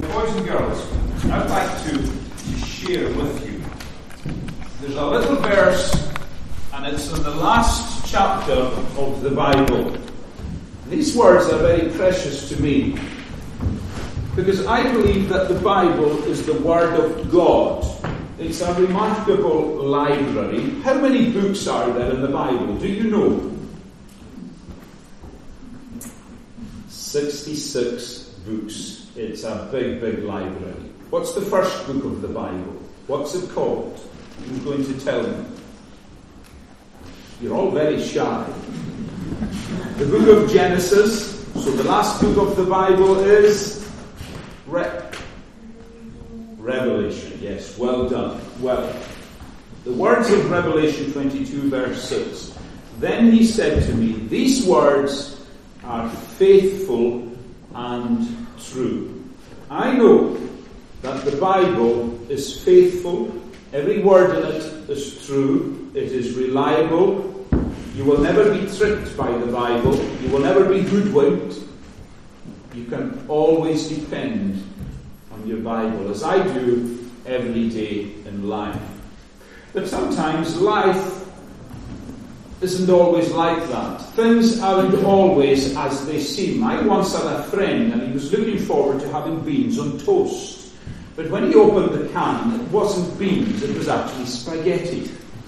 Boys and girls, I'd like to share with you. There's a little verse, and it's in the last chapter of the Bible. These words are very precious to me, because I believe that the Bible is the Word of God. It's a remarkable library. How many books are there in the Bible? Do you know? 66 books. It's a big, big library. What's the first book of the Bible? What's it called? Who's going to tell me? You're all very shy. The book of Genesis. So the last book of the Bible is Revelation. Yes, well done. Well, the words of Revelation 22 verse 6. Then he said to me, these words are faithful and true. I know that the Bible is faithful. Every word in it is true. It is reliable. You will never be tricked by the Bible. You will never be hoodwinked. You can always depend on your Bible, as I do every day in life. But sometimes life isn't always like that. Things aren't always as they seem. I once had a friend, and he was looking forward to having beans on toast. But when he opened the can, it wasn't beans, it was actually spaghetti.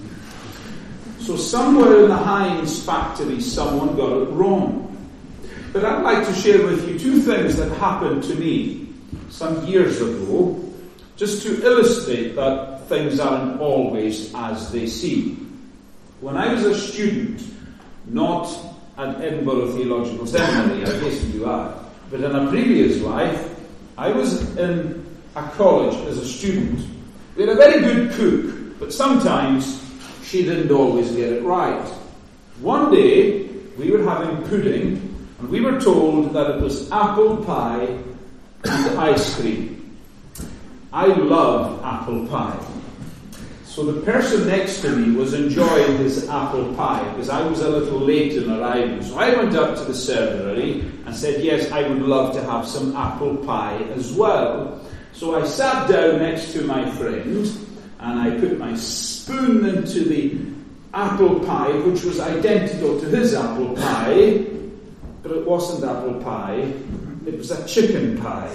So somewhere in the Heinz factory, someone got it wrong. But I'd like to share with you two things that happened to me some years ago, just to illustrate that things aren't always as they seem. When I was a student, not at Edinburgh Theological Seminary, I hasten to add, but in a previous life, I was in a college as a student. We had a very good cook, but sometimes she didn't always get it right. One day, we were having pudding, and we were told that it was apple pie and ice cream. I love apple pie. So the person next to me was enjoying his apple pie, because I was a little late in arriving. So I went up to the servery and said, yes, I would love to have some apple pie as well. So I sat down next to my friend, and I put my spoon into the apple pie, which was identical to his apple pie, but it wasn't apple pie, it was a chicken pie.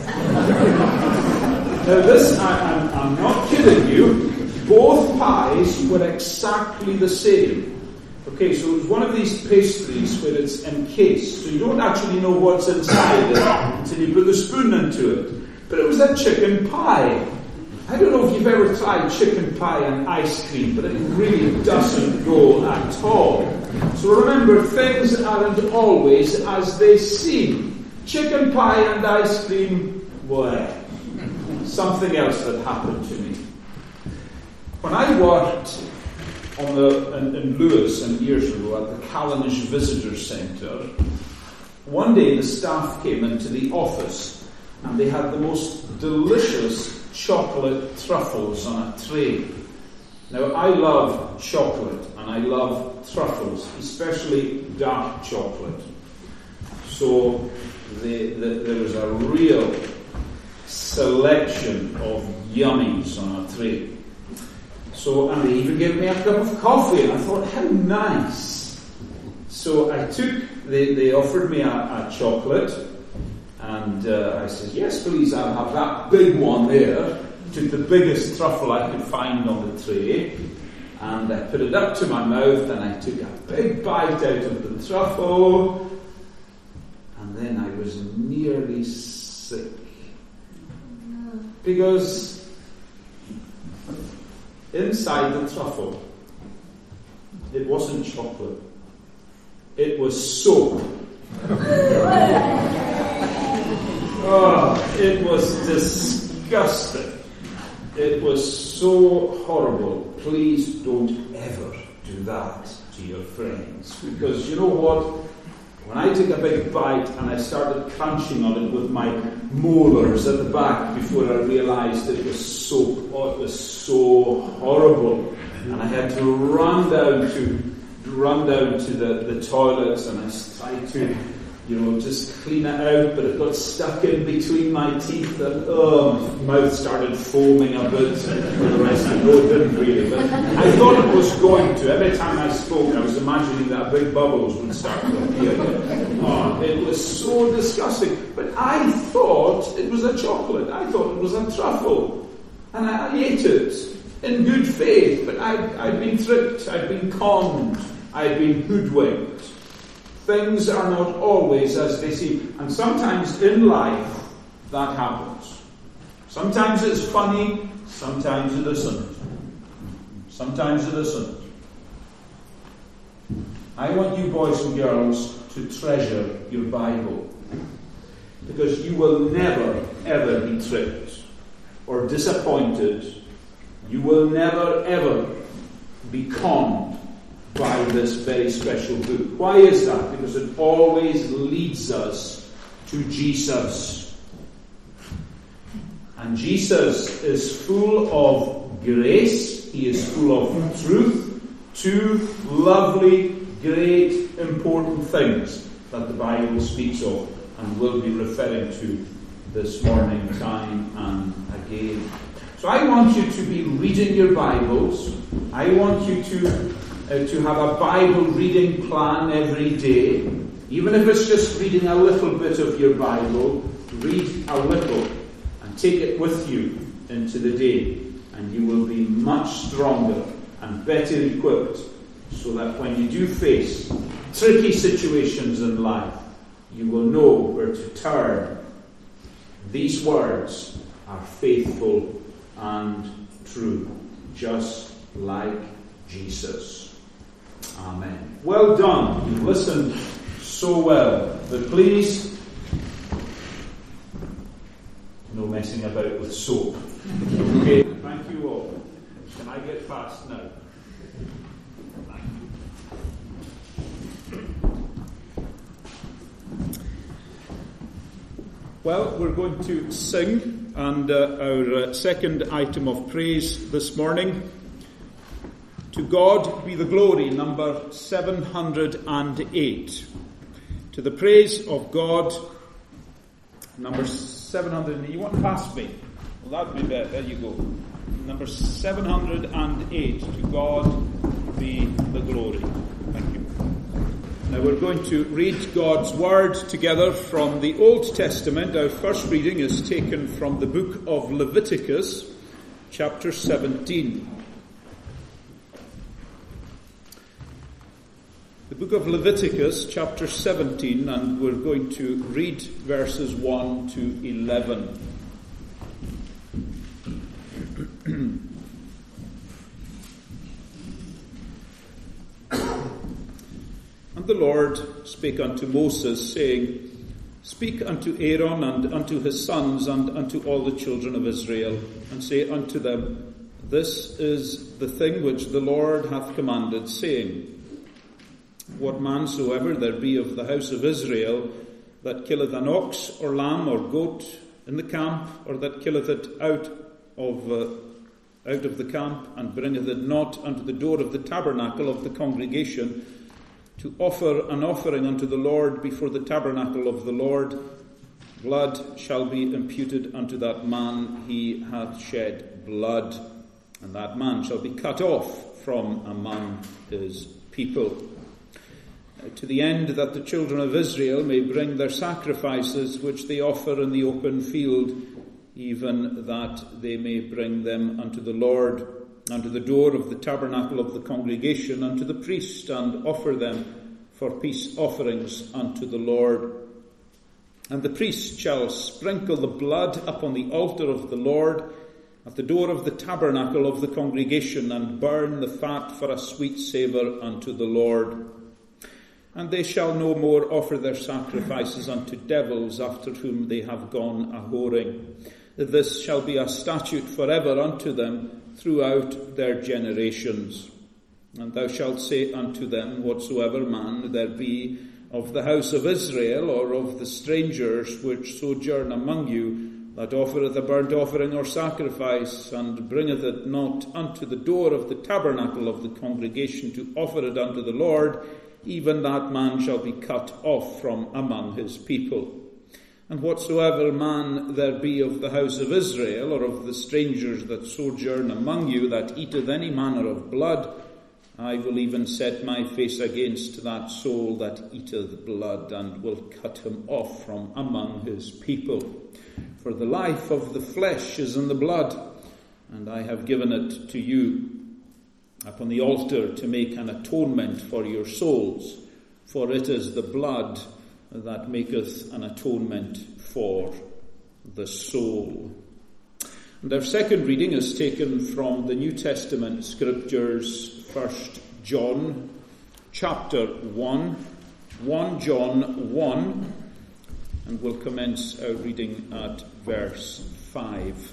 Now this, I'm not kidding you, both pies were exactly the same. Okay, so it was one of these pastries where it's encased, so you don't actually know what's inside it until you put the spoon into it. But it was a chicken pie. I don't know if you've ever tried chicken pie and ice cream, but it really doesn't go at all. So remember, things aren't always as they seem. Chicken pie and ice cream, well, something else that happened to me. When I worked in Lewis years ago at the Callanish Visitor Centre, one day the staff came into the office and they had the most delicious chocolate truffles on a tray. Now, I love chocolate and I love truffles, especially dark chocolate. So there was a real selection of yummies on a tray. So, and they even gave me a cup of coffee, and I thought, how nice. So I took, they offered me a chocolate, and I said, yes, please, I'll have that big one there. Took the biggest truffle I could find on the tray, and I put it up to my mouth, and I took a big bite out of the truffle, and then I was nearly sick. Because inside the truffle, it wasn't chocolate. It was soap. Oh, it was disgusting. It was so horrible. Please don't ever do that to your friends. Because you know what? When I took a big bite and I started crunching on it with my molars at the back before I realised that it was soap, oh, it was so horrible. And I had to run down to the toilets, and I tried to just clean it out, but it got stuck in between my teeth, and my mouth started foaming a bit, and for the rest of it didn't really. But I thought it was going to. Every time I spoke, I was imagining that big bubbles would start to appear. It was so disgusting. But I thought it was a chocolate. I thought it was a truffle. And I ate it in good faith, but I'd been tricked, I'd been conned, I'd been hoodwinked. Things are not always as they seem. And sometimes in life, that happens. Sometimes it's funny, sometimes it isn't. Sometimes it isn't. I want you boys and girls to treasure your Bible. Because you will never, ever be tricked or disappointed. You will never, ever be conned by this very special book. Why is that? Because it always leads us to Jesus. And Jesus is full of grace. He is full of truth. Two lovely, great, important things that the Bible speaks of and will be referring to this morning time and again. So I want you to be reading your Bibles. I want you to have a Bible reading plan every day. Even if it's just reading a little bit of your Bible, read a little and take it with you into the day. And you will be much stronger and better equipped so that when you do face tricky situations in life, you will know where to turn. These words are faithful and true, just like Jesus. Amen. Well done. You've listened so well. But please, no messing about with soap. Okay? Thank you all. Can I get fast now? Thank you. Well, we're going to sing, and our second item of praise this morning. To God be the glory, number 708. To the praise of God, number 708. You want past me? Well, that would be better. There you go. Number 708. To God be the glory. Thank you. Now we're going to read God's Word together from the Old Testament. Our first reading is taken from the book of Leviticus, chapter 17. The book of Leviticus, chapter 17, and we're going to read verses 1 to 11. And the Lord spake unto Moses, saying, Speak unto Aaron and unto his sons and unto all the children of Israel, and say unto them, This is the thing which the Lord hath commanded, saying, What man soever there be of the house of Israel that killeth an ox or lamb or goat in the camp, or that killeth it out of the camp, and bringeth it not unto the door of the tabernacle of the congregation, to offer an offering unto the Lord before the tabernacle of the Lord, blood shall be imputed unto that man. He hath shed blood, and that man shall be cut off from among his people. To the end that the children of Israel may bring their sacrifices which they offer in the open field, even that they may bring them unto the Lord, unto the door of the tabernacle of the congregation, unto the priest, and offer them for peace offerings unto the Lord. And the priest shall sprinkle the blood upon the altar of the Lord, at the door of the tabernacle of the congregation, and burn the fat for a sweet savour unto the Lord. And they shall no more offer their sacrifices unto devils, after whom they have gone a-whoring. This shall be a statute forever unto them throughout their generations. And thou shalt say unto them, Whatsoever man there be of the house of Israel, or of the strangers which sojourn among you, that offereth a burnt offering or sacrifice, and bringeth it not unto the door of the tabernacle of the congregation to offer it unto the Lord, even that man shall be cut off from among his people. And whatsoever man there be of the house of Israel, or of the strangers that sojourn among you, that eateth any manner of blood, I will even set my face against that soul that eateth blood, and will cut him off from among his people. For the life of the flesh is in the blood, and I have given it to you upon the altar to make an atonement for your souls. For it is the blood that maketh an atonement for the soul. And our second reading is taken from the New Testament scriptures, 1 John chapter 1, 1 John 1, and we'll commence our reading at verse 5.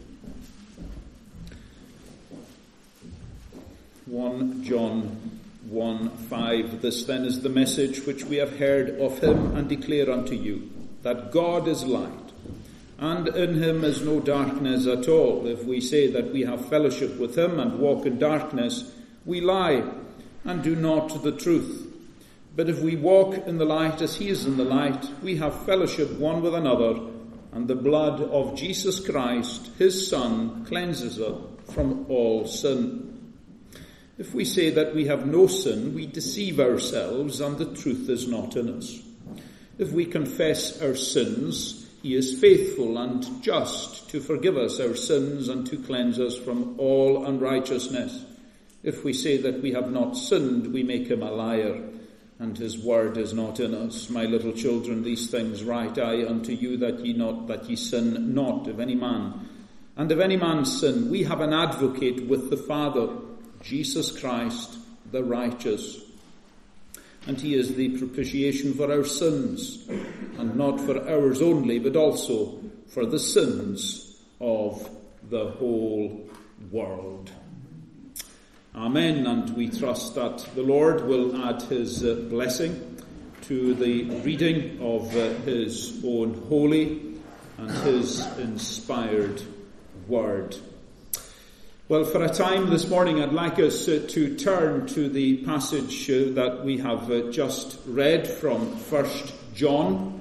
1 John 1:5. This then is the message which we have heard of him and declare unto you, that God is light, and in him is no darkness at all. If we say that we have fellowship with him and walk in darkness, we lie and do not the truth. But if we walk in the light as he is in the light, we have fellowship one with another, and the blood of Jesus Christ, his Son, cleanses us from all sin. If we say that we have no sin, we deceive ourselves, and the truth is not in us. If we confess our sins, he is faithful and just to forgive us our sins and to cleanse us from all unrighteousness. If we say that we have not sinned, we make him a liar, and his word is not in us. My little children, these things write I unto you, that ye sin not. If any man sin, we have an advocate with the Father, Jesus Christ, the righteous. And he is the propitiation for our sins, and not for ours only, but also for the sins of the whole world. Amen. And we trust that the Lord will add his blessing to the reading of his own holy and his inspired word. Well, for a time this morning, I'd like us to turn to the passage that we have just read from 1 John,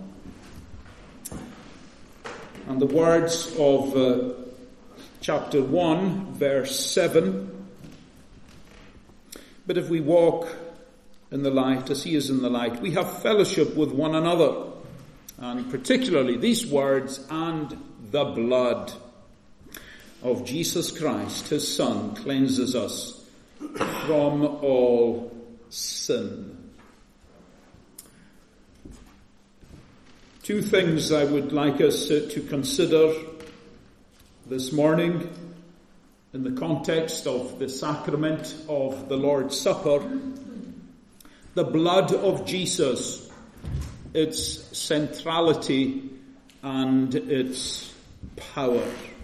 and the words of chapter 1, verse 7. But if we walk in the light as he is in the light, we have fellowship with one another, and particularly these words, and the blood of Jesus Christ, his Son, cleanses us from all sin. Two things I would like us to consider this morning in the context of the sacrament of the Lord's Supper. The blood of Jesus, its centrality and its power.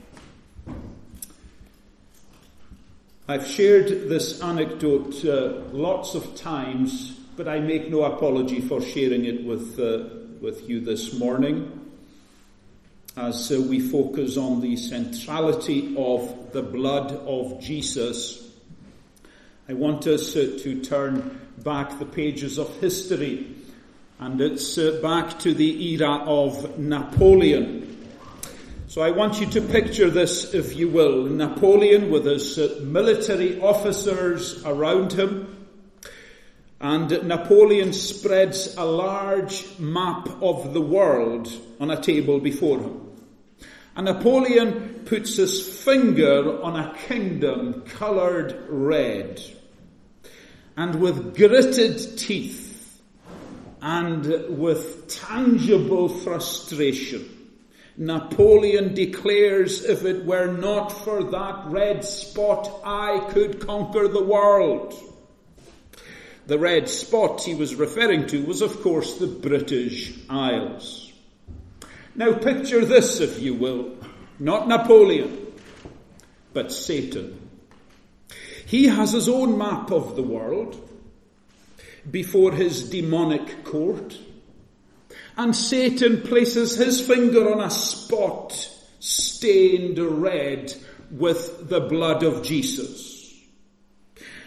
I've shared this anecdote lots of times, but I make no apology for sharing it with you this morning, as we focus on the centrality of the blood of Jesus. I want us to turn back the pages of history, and it's back to the era of Napoleon. So I want you to picture this, if you will. Napoleon with his military officers around him. And Napoleon spreads a large map of the world on a table before him. And Napoleon puts his finger on a kingdom coloured red. And with gritted teeth and with tangible frustration, Napoleon declares, if it were not for that red spot, I could conquer the world. The red spot he was referring to was, of course, the British Isles. Now picture this, if you will. Not Napoleon, but Satan. He has his own map of the world before his demonic court. And Satan places his finger on a spot stained red with the blood of Jesus.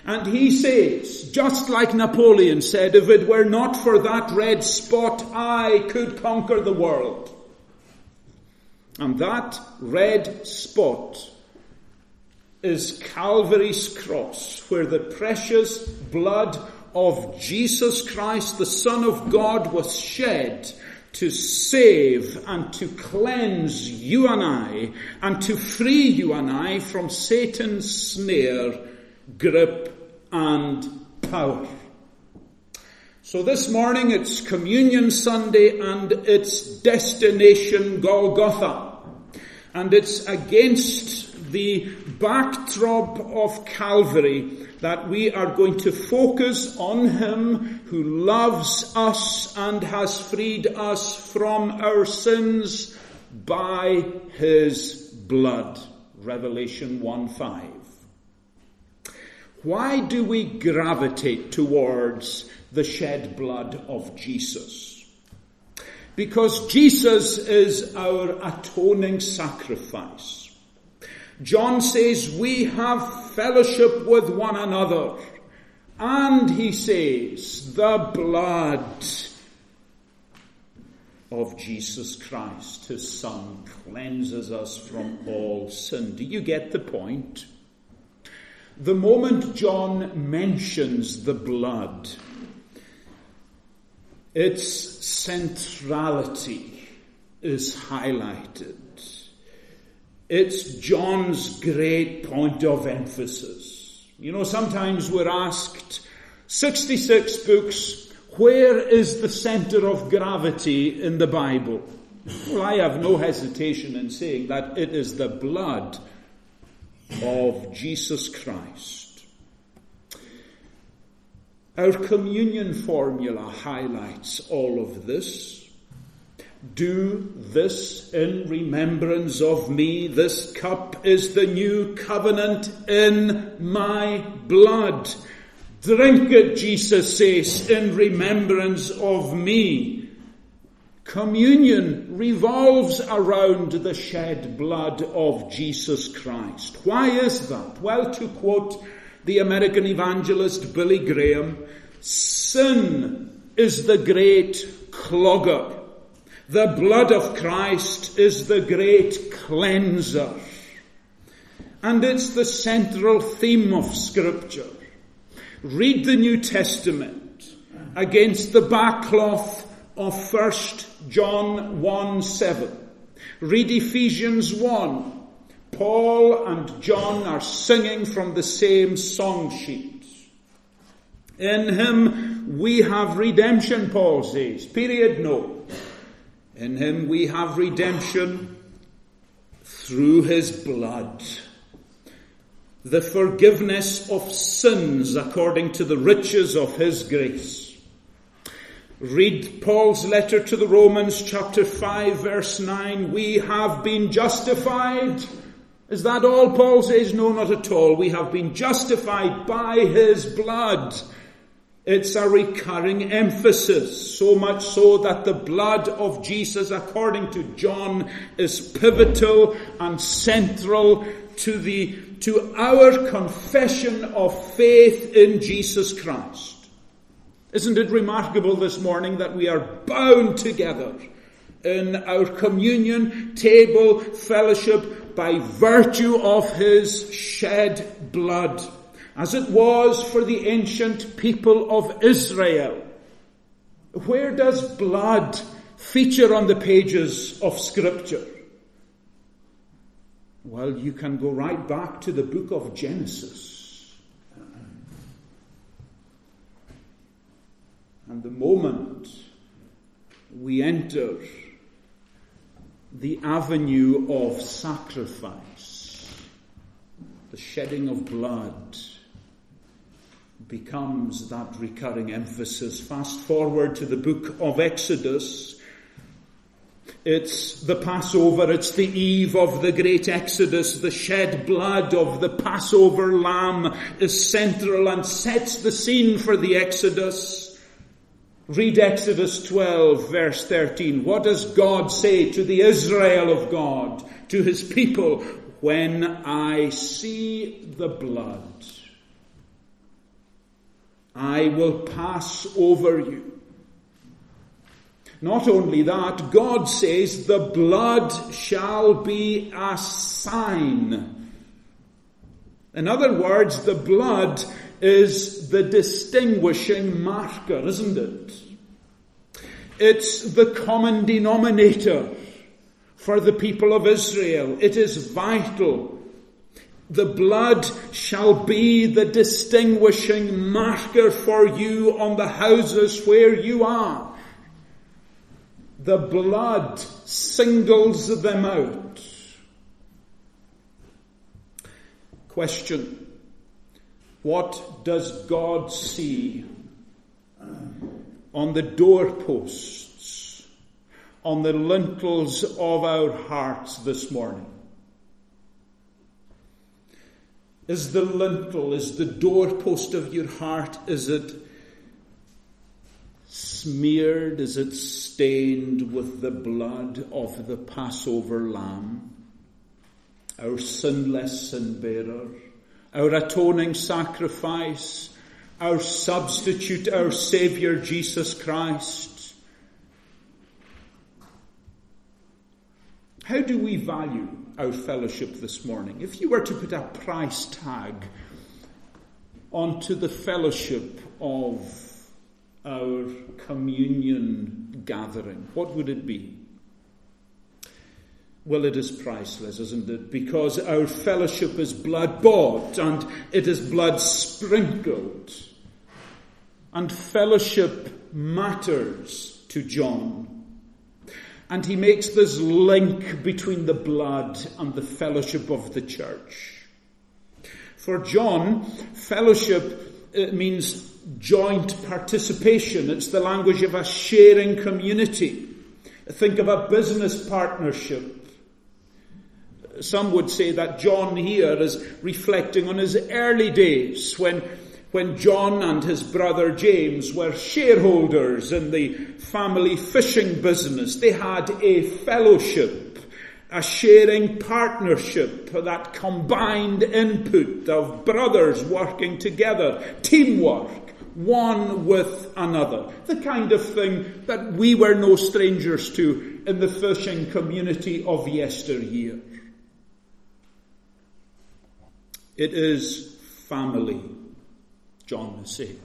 And he says, just like Napoleon said, if it were not for that red spot, I could conquer the world. And that red spot is Calvary's cross, where the precious blood of Jesus Christ, the Son of God, was shed to save and to cleanse you and I, and to free you and I from Satan's snare, grip, and power. So this morning it's Communion Sunday and it's destination Golgotha. And it's against the backdrop of Calvary that we are going to focus on him who loves us and has freed us from our sins by his blood. Revelation 1:5. Why do we gravitate towards the shed blood of Jesus? Because Jesus is our atoning sacrifice. John says we have fellowship with one another. And he says the blood of Jesus Christ, his Son, cleanses us from all sin. Do you get the point? The moment John mentions the blood, its centrality is highlighted. It's John's great point of emphasis. You know, sometimes we're asked, 66 books, where is the center of gravity in the Bible? Well, I have no hesitation in saying that it is the blood of Jesus Christ. Our communion formula highlights all of this. Do this in remembrance of me. This cup is the new covenant in my blood. Drink it, Jesus says, in remembrance of me. Communion revolves around the shed blood of Jesus Christ. Why is that? Well, to quote the American evangelist Billy Graham, sin is the great clogger. The blood of Christ is the great cleanser. And it's the central theme of Scripture. Read the New Testament against the backcloth of 1 John 1:7. Read Ephesians 1. Paul and John are singing from the same song sheet. In him we have redemption, Paul says. Period, no. In him we have redemption through his blood. The forgiveness of sins according to the riches of his grace. Read Paul's letter to the Romans, chapter 5, verse 9. We have been justified. Is that all Paul says? No, not at all. We have been justified by his blood. It's a recurring emphasis, so much so that the blood of Jesus, according to John, is pivotal and central to our confession of faith in Jesus Christ. Isn't it remarkable this morning that we are bound together in our communion table fellowship by virtue of his shed blood, as it was for the ancient people of Israel? Where does blood feature on the pages of Scripture? Well, you can go right back to the book of Genesis. And the moment we enter the avenue of sacrifice, the shedding of blood becomes that recurring emphasis. Fast forward to the book of Exodus. It's the Passover, it's the eve of the great Exodus. The shed blood of the Passover lamb is central and sets the scene for the Exodus. Read Exodus 12, verse 13. What does God say to the Israel of God, to his people? When I see the blood, I will pass over you. Not only that, God says the blood shall be a sign. In other words, the blood is the distinguishing marker, isn't it? It's the common denominator for the people of Israel. It is vital. The blood shall be the distinguishing marker for you on the houses where you are. The blood singles them out. Question: what does God see on the doorposts, on the lintels of our hearts this morning? Is the lintel, is the doorpost of your heart, is it smeared, is it stained with the blood of the Passover lamb, our sinless sin-bearer, our atoning sacrifice, our substitute, our Saviour Jesus Christ? How do we value our fellowship this morning? If you were to put a price tag onto the fellowship of our communion gathering, what would it be? Well, it is priceless, isn't it? Because our fellowship is blood bought and it is blood sprinkled. And fellowship matters to John. And he makes this link between the blood and the fellowship of the church. For John, fellowship means joint participation. It's the language of a sharing community. Think of a business partnership. Some would say that John here is reflecting on his early days when John and his brother James were shareholders in the family fishing business. They had a fellowship, a sharing partnership, that combined input of brothers working together, teamwork, one with another. The kind of thing that we were no strangers to in the fishing community of yesteryear. It is family, John is saying.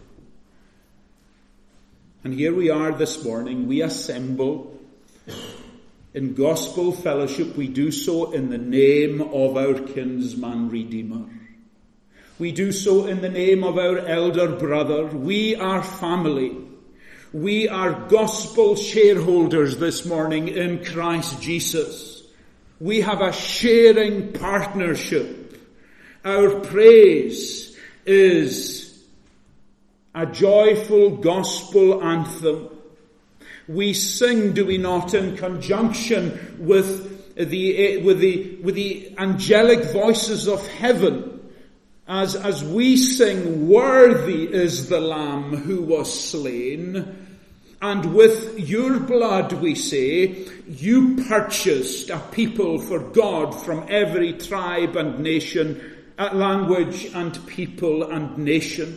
And here we are this morning. We assemble in gospel fellowship. We do so in the name of our kinsman Redeemer. We do so in the name of our elder brother. We are family. We are gospel shareholders this morning in Christ Jesus. We have a sharing partnership. Our praise is a joyful gospel anthem. We sing, do we not, in conjunction with the angelic voices of heaven, as we sing, "Worthy is the Lamb who was slain." And with your blood, we say, you purchased a people for God from every tribe and nation, language and people and nation.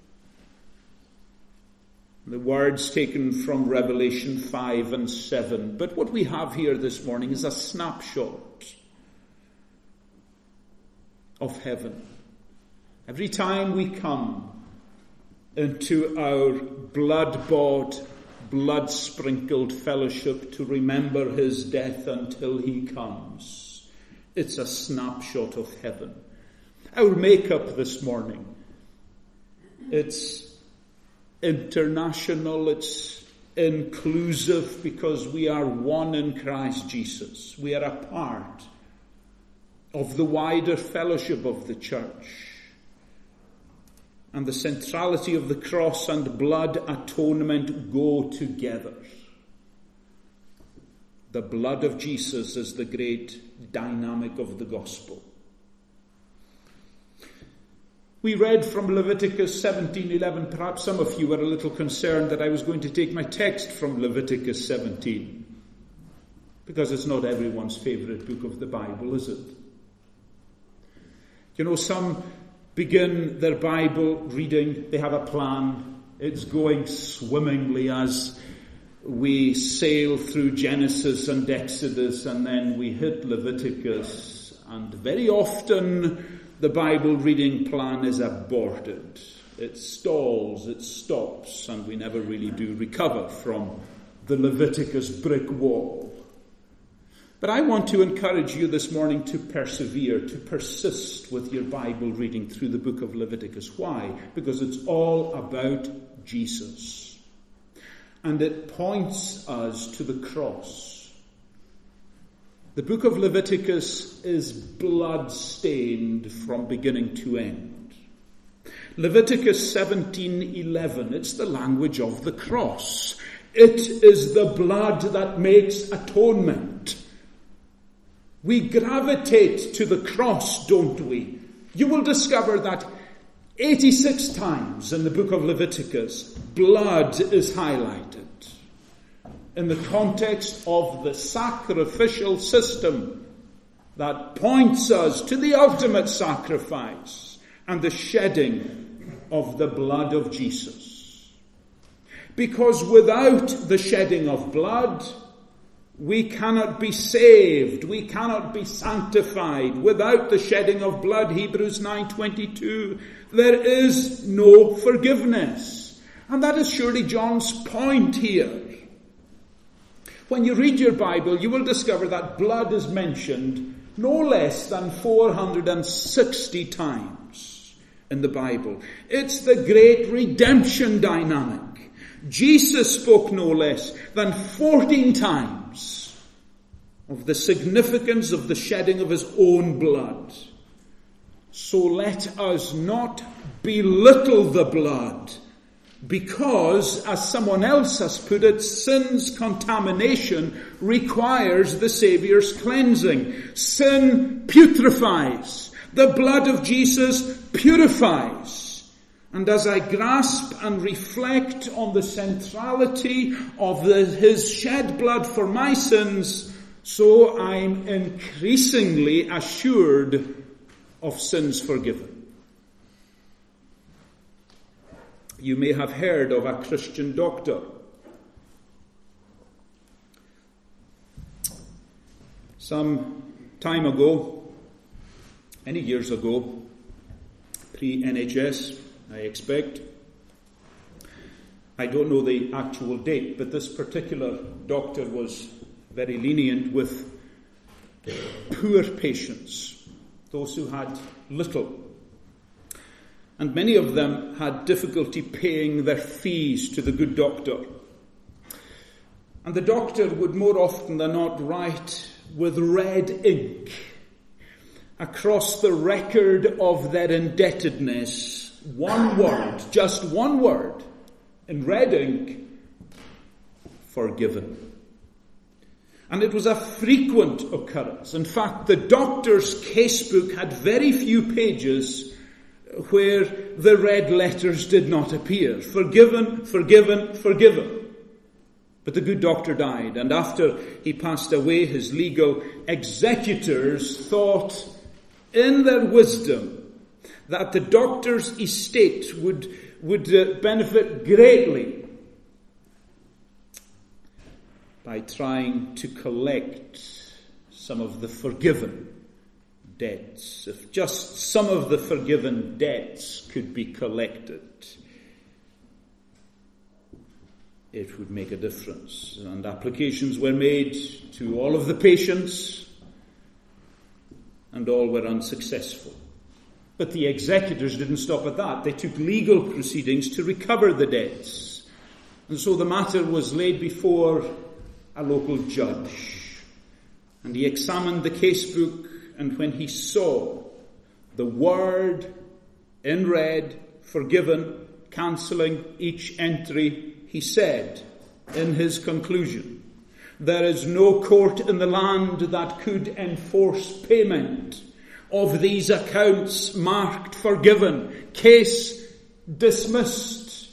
The words taken from Revelation 5 and 7. But what we have here this morning is a snapshot of heaven. Every time we come into our blood-bought, blood-sprinkled fellowship to remember his death until he comes, it's a snapshot of heaven. Our makeup this morning, it's international, it's inclusive, because we are one in Christ Jesus. We are a part of the wider fellowship of the church. And the centrality of the cross and blood atonement go together. The blood of Jesus is the great dynamic of the gospel. We read from Leviticus 17:11. Perhaps some of you were a little concerned that I was going to take my text from Leviticus 17, because it's not everyone's favourite book of the Bible, is it? You know, some begin their Bible reading. They have a plan. It's going swimmingly as we sail through Genesis and Exodus, and then we hit Leviticus. And very often the Bible reading plan is aborted. It stalls, it stops, and we never really do recover from the Leviticus brick wall. But I want to encourage you this morning to persevere, to persist with your Bible reading through the book of Leviticus. Why? Because it's all about Jesus. And it points us to the cross. The book of Leviticus is blood-stained from beginning to end. Leviticus 17:11, it's the language of the cross. It is the blood that makes atonement. We gravitate to the cross, don't we? You will discover that 86 times in the book of Leviticus, blood is highlighted in the context of the sacrificial system that points us to the ultimate sacrifice and the shedding of the blood of Jesus. Because without the shedding of blood, we cannot be saved. We cannot be sanctified. Without the shedding of blood, Hebrews 9:22, there is no forgiveness. And that is surely John's point here. When you read your Bible, you will discover that blood is mentioned no less than 460 times in the Bible. It's the great redemption dynamic. Jesus spoke no less than 14 times of the significance of the shedding of his own blood. So let us not belittle the blood, because, as someone else has put it, sin's contamination requires the Saviour's cleansing. Sin putrefies. The blood of Jesus purifies. And as I grasp and reflect on the centrality of his shed blood for my sins, so I'm increasingly assured of sins forgiven. You may have heard of a Christian doctor. Some time ago, many years ago, pre-NHS, I expect. I don't know the actual date, but this particular doctor was very lenient with poor patients, those who had little. And many of them had difficulty paying their fees to the good doctor. And the doctor would more often than not write with red ink across the record of their indebtedness one word, just one word, in red ink: forgiven. And it was a frequent occurrence. In fact, the doctor's casebook had very few pages where the red letters did not appear. Forgiven, forgiven, forgiven. But the good doctor died, and after he passed away, his legal executors thought in their wisdom that the doctor's estate would benefit greatly by trying to collect some of the forgiven debts. If just some of the forgiven debts could be collected, it would make a difference. And applications were made to all of the patients, and all were unsuccessful. But the executors didn't stop at that. They took legal proceedings to recover the debts. And so the matter was laid before a local judge. And he examined the casebook, and when he saw the word in red, forgiven, cancelling each entry, he said in his conclusion, "There is no court in the land that could enforce payment of these accounts marked forgiven. Case dismissed."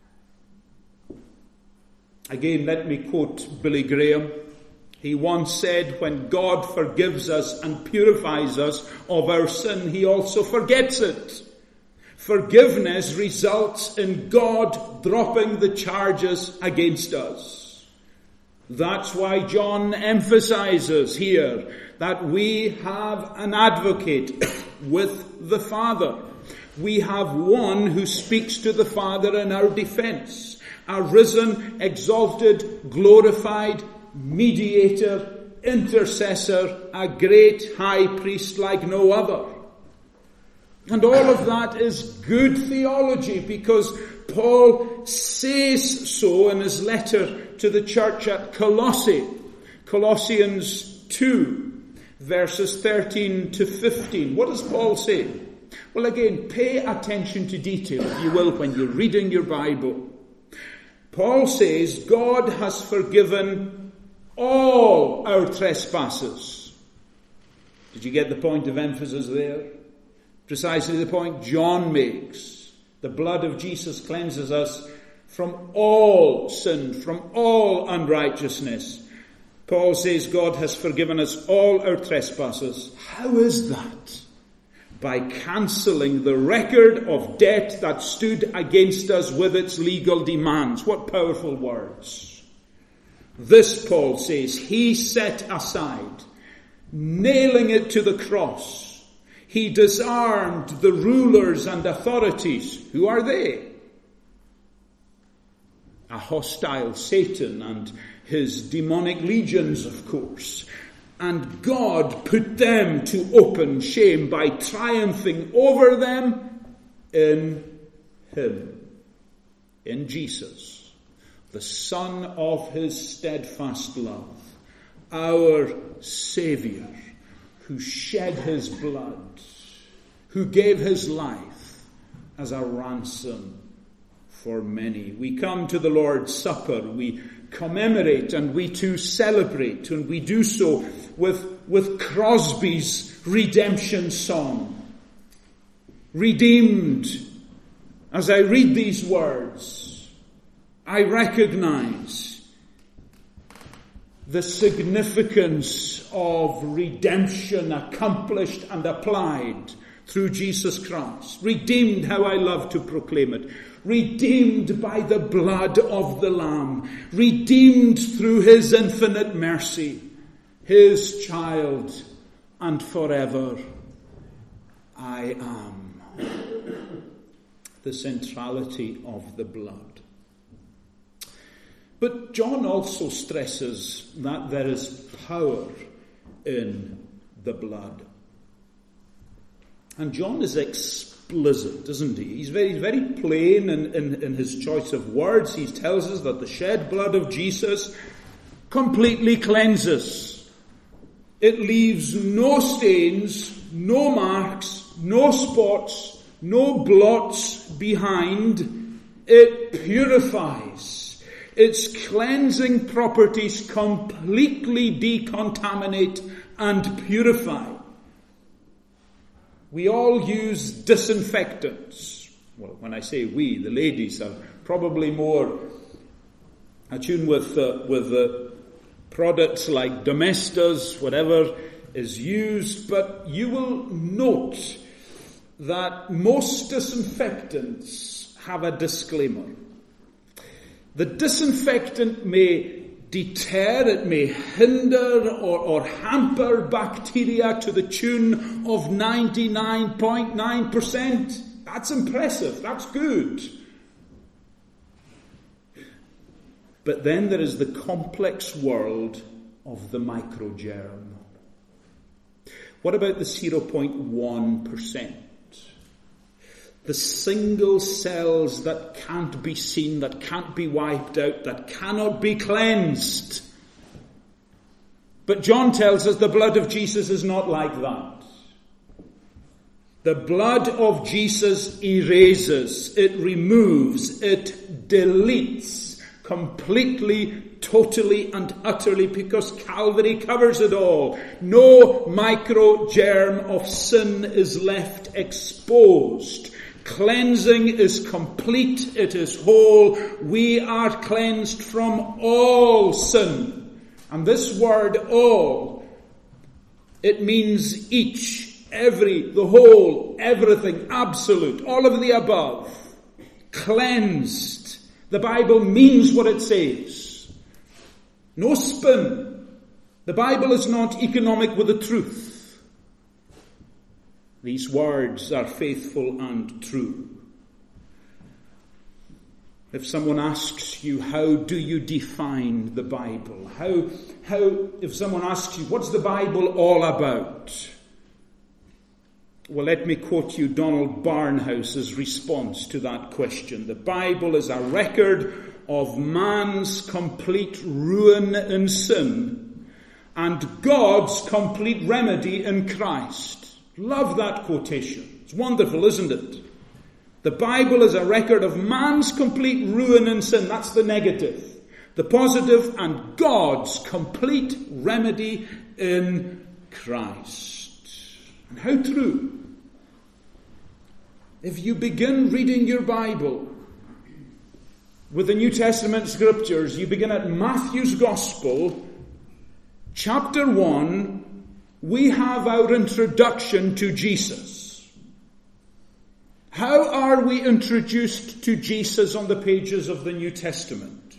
Again, let me quote Billy Graham. He once said, "When God forgives us and purifies us of our sin, he also forgets it." Forgiveness results in God dropping the charges against us. That's why John emphasizes here that we have an advocate with the Father. We have one who speaks to the Father in our defense. A risen, exalted, glorified mediator, intercessor, a great high priest like no other. And all of that is good theology, because Paul says so in his letter to the church at Colossae. Colossians 2, verses 13 to 15. What does Paul say? Well, again, pay attention to detail, if you will, when you're reading your Bible. Paul says, God has forgiven all our trespasses. Did you get the point of emphasis there? Precisely the point John makes. The blood of Jesus cleanses us from all sin, from all unrighteousness. Paul says God has forgiven us all our trespasses. How is that? By cancelling the record of debt that stood against us with its legal demands. What powerful words. This, Paul says, he set aside, nailing it to the cross. He disarmed the rulers and authorities. Who are they? A hostile Satan and his demonic legions, of course. And God put them to open shame by triumphing over them in him, in Jesus, the Son of his steadfast love, our Saviour, who shed his blood, who gave his life as a ransom for many. We come to the Lord's Supper, we commemorate and we too celebrate, and we do so with Crosby's redemption song. Redeemed. As I read these words, I recognize the significance of redemption accomplished and applied through Jesus Christ. Redeemed, how I love to proclaim it. Redeemed by the blood of the Lamb. Redeemed through his infinite mercy. His child, and forever I am. The centrality of the blood. But John also stresses that there is power in the blood. And John is explicit, isn't he? He's very plain in his choice of words. He tells us that the shed blood of Jesus completely cleanses. It leaves no stains, no marks, no spots, no blots behind. It purifies. Its cleansing properties completely decontaminate and purify. We all use disinfectants. Well, when I say we, the ladies are probably more attuned with products like Domestos, whatever is used, but you will note that most disinfectants have a disclaimer. The disinfectant may deter, it may hinder or hamper bacteria to the tune of 99.9%. That's impressive, that's good. But then there is the complex world of the microgerm. What about the 0.1%? The single cells that can't be seen, that can't be wiped out, that cannot be cleansed. But John tells us the blood of Jesus is not like that. The blood of Jesus erases, it removes, it deletes completely, totally and utterly, because Calvary covers it all. No microgerm of sin is left exposed. Cleansing is complete, it is whole. We are cleansed from all sin. And this word all, it means each, the whole, everything, absolute, all of the above, cleansed. The Bible means what it says. No spin. The Bible is not economic with the truth. These words are faithful and true. If someone asks you, how do you define the Bible? If someone asks you, what's the Bible all about? Well, let me quote you Donald Barnhouse's response to that question. The Bible is a record of man's complete ruin in sin and God's complete remedy in Christ. Love that quotation. It's wonderful, isn't it? The Bible is a record of man's complete ruin in sin. That's the negative. The positive, and God's complete remedy in Christ. And how true. If you begin reading your Bible with the New Testament scriptures, you begin at Matthew's Gospel, chapter 1, we have our introduction to Jesus. How are we introduced to Jesus on the pages of the New Testament?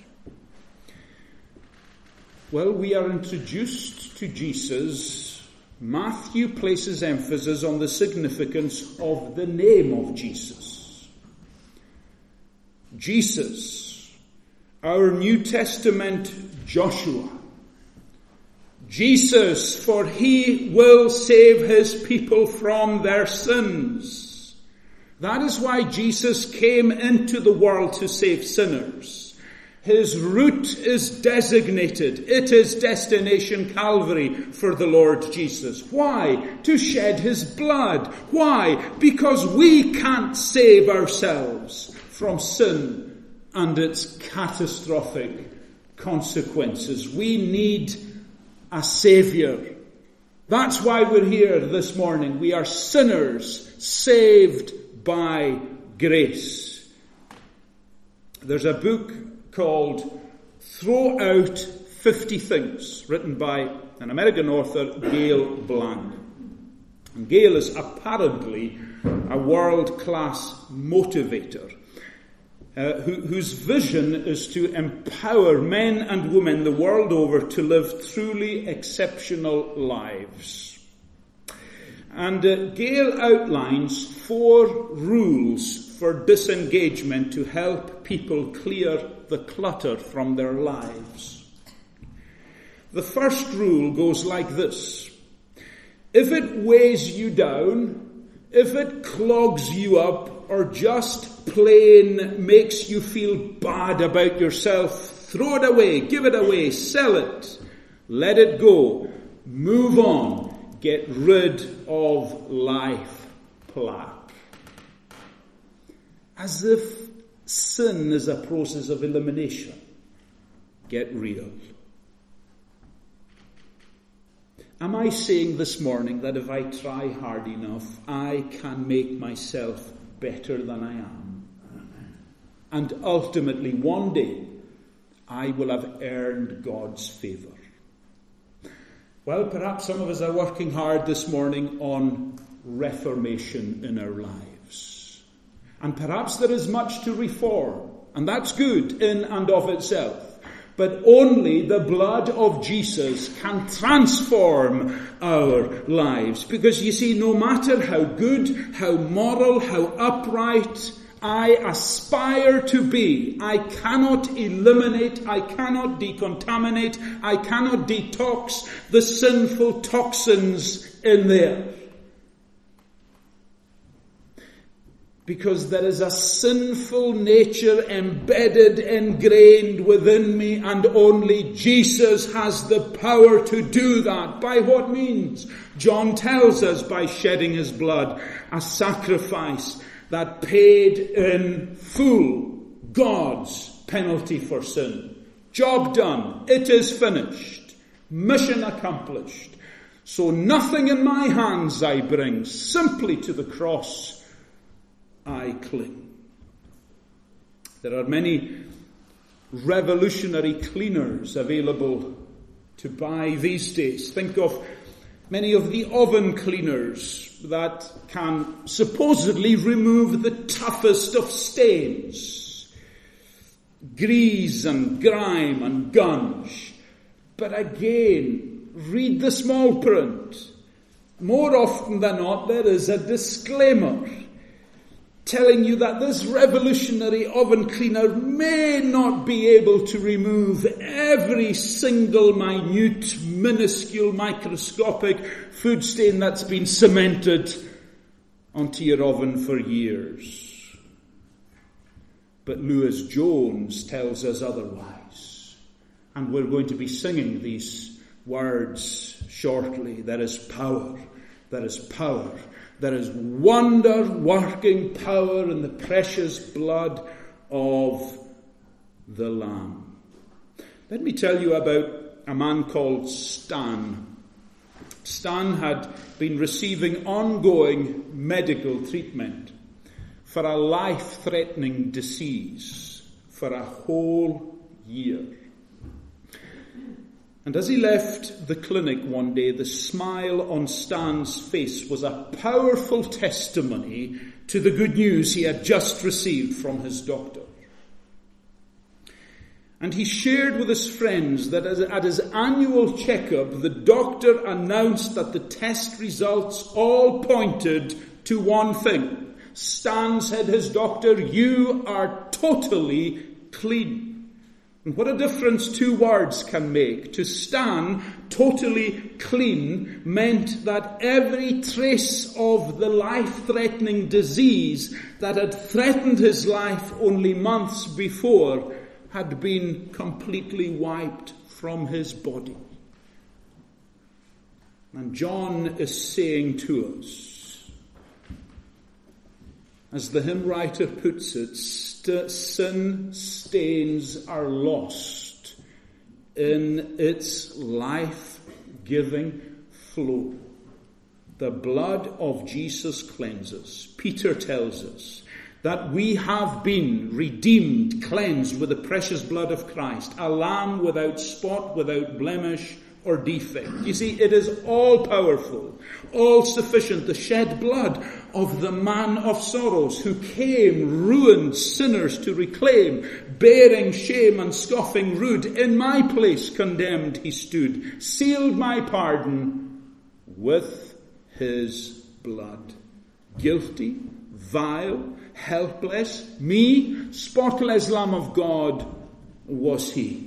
Well, we are introduced to Jesus. Matthew places emphasis on the significance of the name of Jesus. Jesus, our New Testament Joshua. Jesus, for he will save his people from their sins. That is why Jesus came into the world to save sinners. His route is designated. It is destination Calvary for the Lord Jesus. Why? To shed his blood. Why? Because we can't save ourselves from sin and its catastrophic consequences. We need a Savior. That's why we're here this morning. We are sinners saved by grace. There's a book called Throw Out 50 Things, written by an American author, Gail Bland. And Gail is apparently a world-class motivator whose vision is to empower men and women the world over to live truly exceptional lives. And Gail outlines 4 rules for disengagement to help people clear the clutter from their lives. The first rule goes like this. If it weighs you down, if it clogs you up, or just plain makes you feel bad about yourself, throw it away, give it away, sell it, let it go, move on. Get rid of life plaque. As if sin is a process of elimination. Get real. Am I saying this morning that if I try hard enough, I can make myself better than I am? And ultimately, one day, I will have earned God's favour. Well, perhaps some of us are working hard this morning on reformation in our lives. And perhaps there is much to reform, and that's good in and of itself. But only the blood of Jesus can transform our lives. Because you see, no matter how good, how moral, how upright I aspire to be, I cannot eliminate, I cannot decontaminate, I cannot detox the sinful toxins in there. Because there is a sinful nature embedded, ingrained within me, and only Jesus has the power to do that. By what means? John tells us by shedding his blood, a sacrifice that paid in full God's penalty for sin. Job done. It is finished. Mission accomplished. So nothing in my hands I bring. Simply to the cross I cling. There are many revolutionary cleaners available to buy these days. Think of many of the oven cleaners that can supposedly remove the toughest of stains. Grease and grime and gunge. But again, read the small print. More often than not, there is a disclaimer telling you that this revolutionary oven cleaner may not be able to remove every single minute, minuscule, microscopic food stain that's been cemented onto your oven for years. But Lewis Jones tells us otherwise. And we're going to be singing these words shortly. There is power. There is power. There is wonder-working power in the precious blood of the Lamb. Let me tell you about a man called Stan. Stan had been receiving ongoing medical treatment for a life-threatening disease for a whole year. And as he left the clinic one day, the smile on Stan's face was a powerful testimony to the good news he had just received from his doctor. And he shared with his friends that at his annual checkup, the doctor announced that the test results all pointed to one thing. Stan, said his doctor, you are totally clean. And what a difference two words can make. To Stan, totally clean meant that every trace of the life-threatening disease that had threatened his life only months before had been completely wiped from his body. And John is saying to us, as the hymn writer puts it, sin stains are lost in its life-giving flow. The blood of Jesus cleanses. Peter tells us that we have been redeemed, cleansed with the precious blood of Christ, a lamb without spot, without blemish or defect. You see, it is all powerful, all sufficient, the shed blood of the man of sorrows who came, ruined sinners to reclaim, bearing shame and scoffing rude. In my place condemned he stood, sealed my pardon with his blood. Guilty, vile, helpless, me, spotless Lamb of God was he.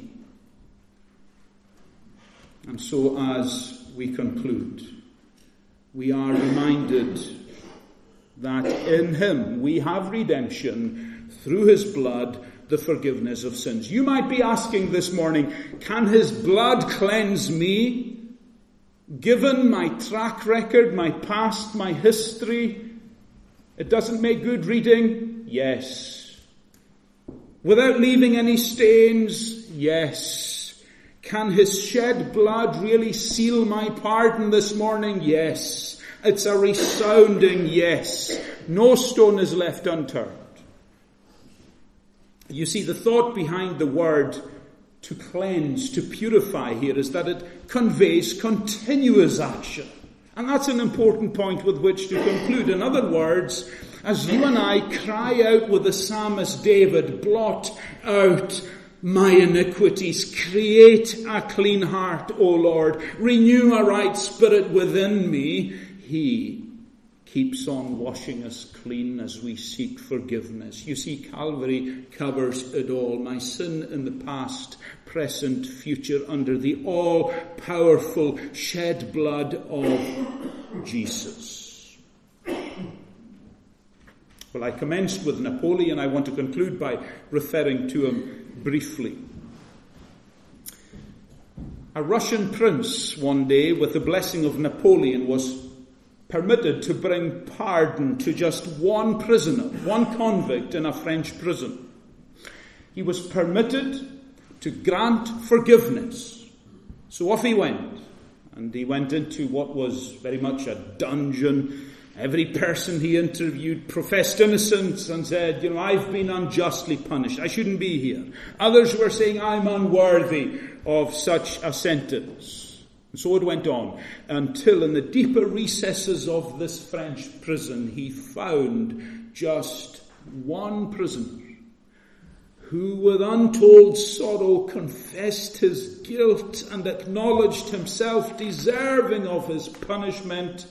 And so as we conclude, we are reminded that in him we have redemption through his blood, the forgiveness of sins. You might be asking this morning, can his blood cleanse me? Given my track record, my past, my history, it doesn't make good reading? Yes. Without leaving any stains? Yes. Can his shed blood really seal my pardon this morning? Yes. It's a resounding yes. No stone is left unturned. You see, the thought behind the word to cleanse, to purify here, is that it conveys continuous action. And that's an important point with which to conclude. In other words, as you and I cry out with the psalmist David, blot out my iniquities, create a clean heart, O Lord, renew a right spirit within me. He keeps on washing us clean as we seek forgiveness. You see, Calvary covers it all. My sin in the past, present, future, under the all-powerful shed blood of Jesus. Well, I commenced with Napoleon. I want to conclude by referring to him briefly. A Russian prince one day, with the blessing of Napoleon, was permitted to bring pardon to just one prisoner, one convict in a French prison. He was permitted to grant forgiveness. So off he went. And he went into what was very much a dungeon. Every person he interviewed professed innocence and said, I've been unjustly punished. I shouldn't be here. Others were saying, I'm unworthy of such a sentence. And so it went on, until in the deeper recesses of this French prison he found just one prisoner who with untold sorrow confessed his guilt and acknowledged himself deserving of his punishment.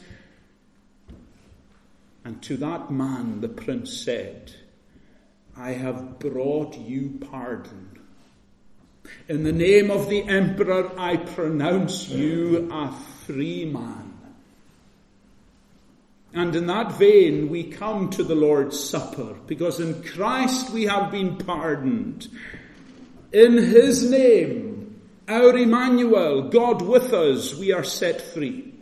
And to that man the prince said, I have brought you pardon. In the name of the emperor, I pronounce you a free man. And in that vein, we come to the Lord's Supper, because in Christ we have been pardoned. In his name, our Emmanuel, God with us, we are set free.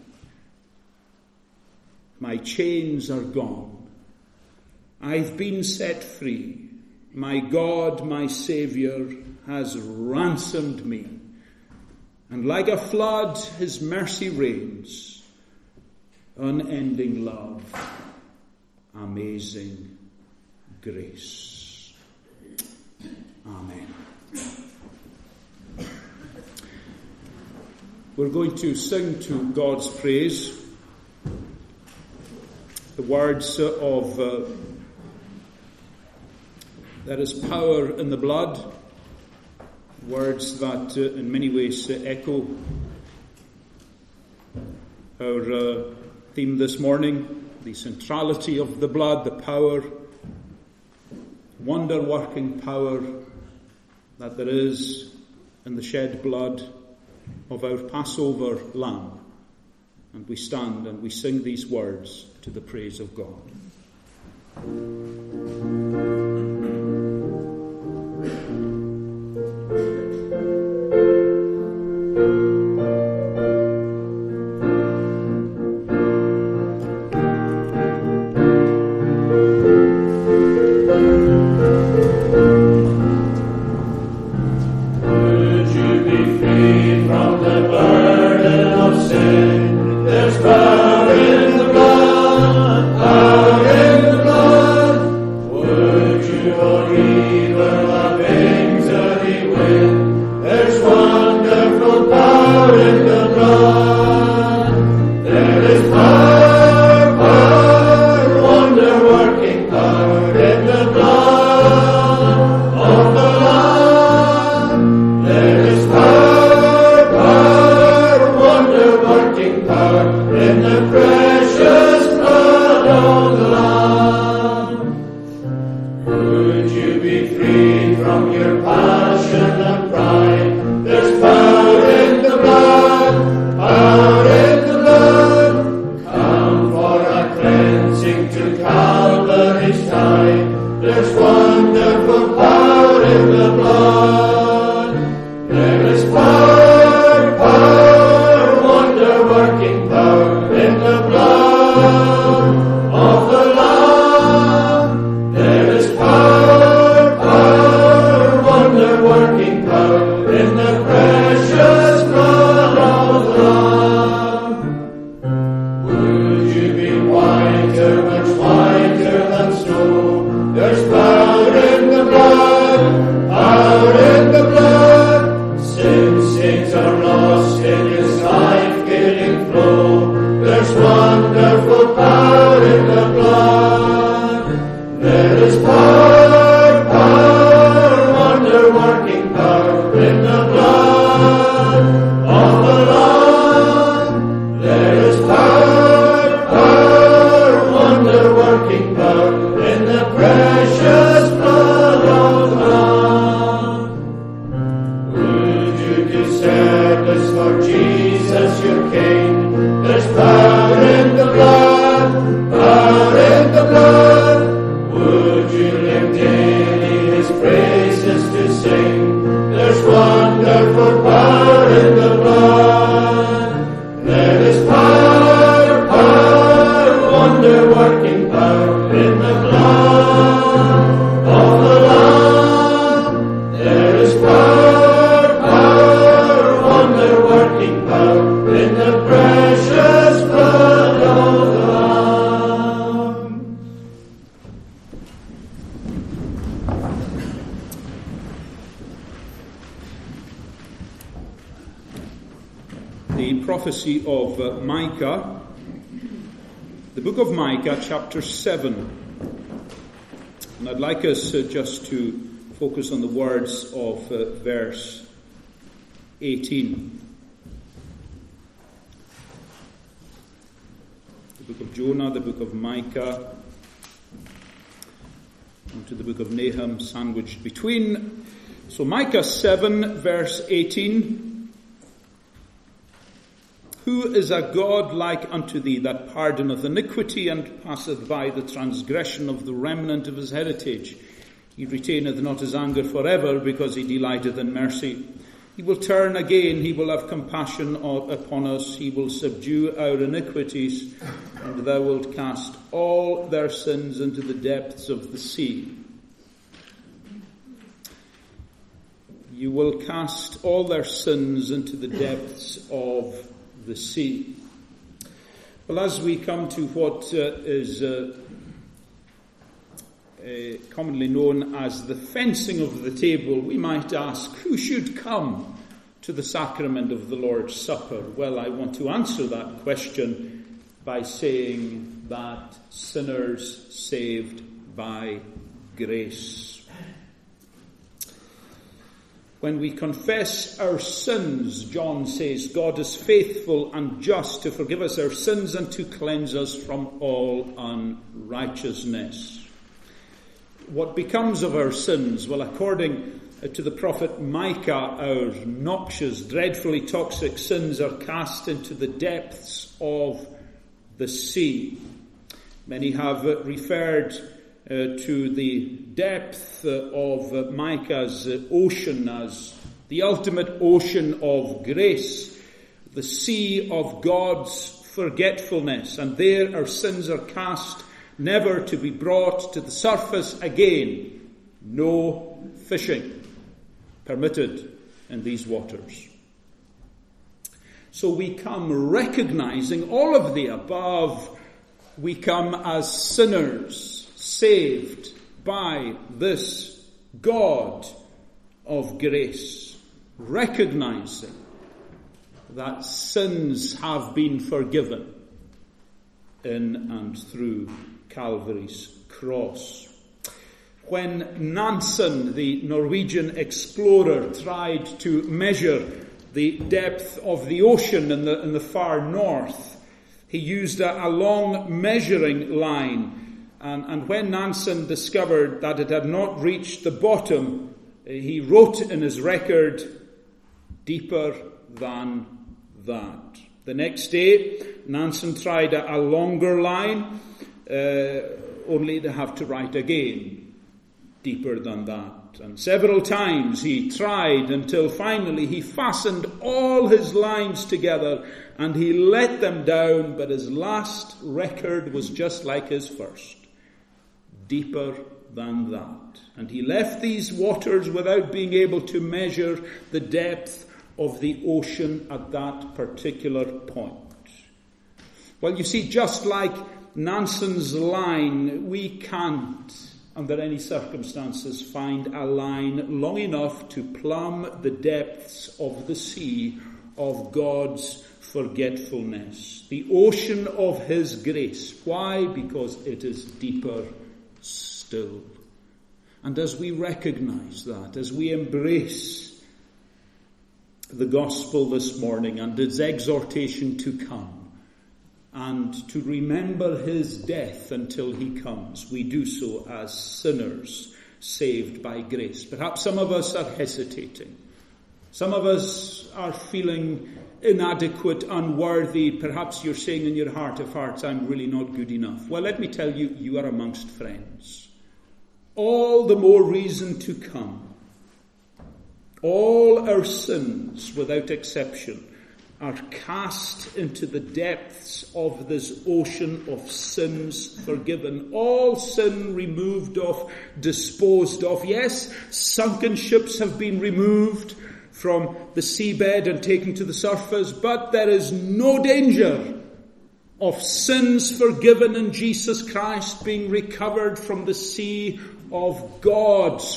My chains are gone. I've been set free. My God, my Saviour, has ransomed me. And like a flood, his mercy reigns. Unending love, amazing grace. Amen. We're going to sing to God's praise the words of there is power in the blood, words that in many ways echo our theme this morning, the centrality of the blood, the power, wonder-working power that there is in the shed blood of our Passover lamb. And we stand and we sing these words to the praise of God. prophecy of Micah, the book of Micah, chapter 7. And I'd like us just to focus on the words of verse 18. The book of Jonah, the book of Micah, and to the book of Nahum sandwiched between. So Micah 7, verse 18. Who is a God like unto thee, that pardoneth iniquity, and passeth by the transgression of the remnant of his heritage? He retaineth not his anger forever, because he delighteth in mercy. He will turn again, he will have compassion upon us, he will subdue our iniquities, and thou wilt cast all their sins into the depths of the sea. You will cast all their sins into the depths of the sea. Well, as we come to what is commonly known as the fencing of the table, we might ask, who should come to the sacrament of the Lord's Supper? Well, I want to answer that question by saying that sinners saved by grace. When we confess our sins, John says, God is faithful and just to forgive us our sins and to cleanse us from all unrighteousness. What becomes of our sins? Well, according to the prophet Micah, our noxious, dreadfully toxic sins are cast into the depths of the sea. Many have referred to the depth of Micah's ocean as the ultimate ocean of grace, the sea of God's forgetfulness, and there our sins are cast, never to be brought to the surface again. No fishing permitted in these waters. So we come recognizing all of the above. We come as sinners, saved by this God of grace, recognizing that sins have been forgiven in and through Calvary's cross. When Nansen, the Norwegian explorer, tried to measure the depth of the ocean in the far north, he used a long measuring line. And when Nansen discovered that it had not reached the bottom, he wrote in his record, deeper than that. The next day, Nansen tried a longer line, only to have to write again, deeper than that. And several times he tried until finally he fastened all his lines together and he let them down, but his last record was just like his first. Deeper than that. And he left these waters without being able to measure the depth of the ocean at that particular point. Well, you see, just like Nansen's line, we can't, under any circumstances, find a line long enough to plumb the depths of the sea of God's forgetfulness. The ocean of his grace. Why? Because it is deeper still. And as we recognize that, as we embrace the gospel this morning and its exhortation to come and to remember his death until he comes, we do so as sinners saved by grace. Perhaps some of us are hesitating. Some of us are feeling inadequate, unworthy. Perhaps you're saying in your heart of hearts, I'm really not good enough. Well, let me tell you, you are amongst friends. All the more reason to come. All our sins, without exception, are cast into the depths of this ocean of sins forgiven. All sin removed of, disposed of. Yes, sunken ships have been removed from the seabed and taken to the surface, but there is no danger of sins forgiven in Jesus Christ being recovered from the sea of God's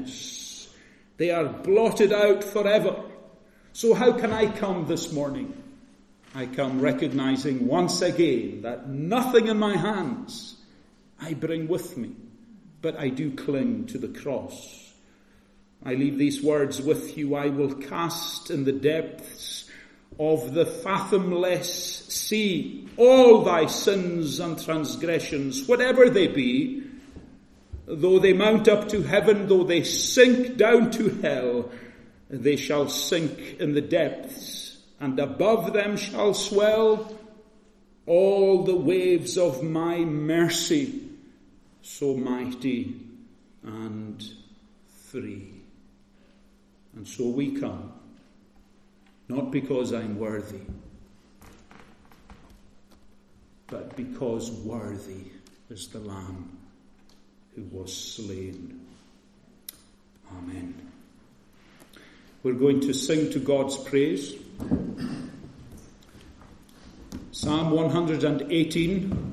forgetfulness. They are blotted out forever. So how can I come this morning I come recognizing once again that nothing in my hands I bring with me, but I do cling to the cross. I leave these words with you. I will cast in the depths of the fathomless sea all thy sins and transgressions, whatever they be, though they mount up to heaven, though they sink down to hell, they shall sink in the depths, and above them shall swell all the waves of my mercy, so mighty and free. And so we come, not because I'm worthy, but because worthy is the Lamb who was slain. Amen. We're going to sing to God's praise. Psalm 118,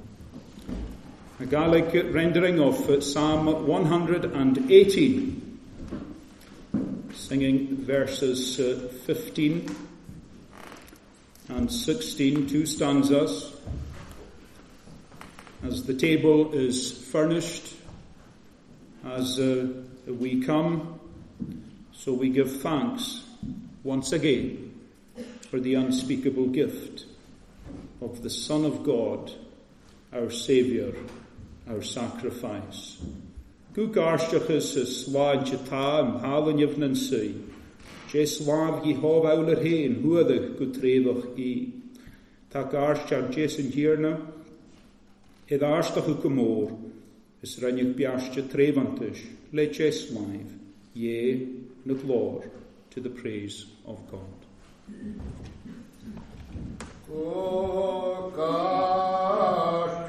a Gaelic rendering of Psalm 118, singing verses 15 and 16, 2 stanzas. As the table is furnished, as we come, so we give thanks once again for the unspeakable gift of the Son of God, our Saviour, our sacrifice. Gu garstachus is sláinte tá am hálan yvnan sy, je slav ye hov auler heen, huadig gu trevach I. Ta garstach jesin hierna, ed arstach u gomor, is rennig biastje trevantish, le je slav, ye na glor, to the praise of God. O God,